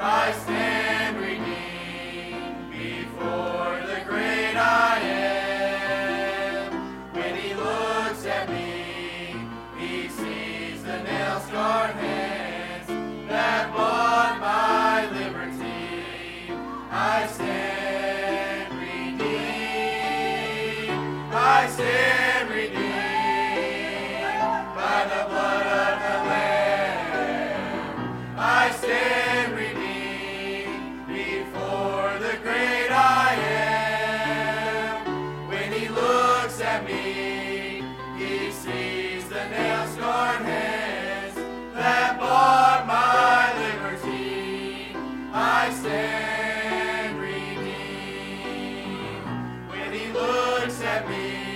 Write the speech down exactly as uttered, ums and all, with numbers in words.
I stand redeemed before the great I am. When he looks at me, he sees the nail-scarred hands that bought my liberty. I stand redeemed. I stand redeemed by the blood of the Lamb. I stand redeemed before the great I am. When he looks at me, he sees the nail-scarred hands that bought my liberty. I stand redeemed. When he looks at me,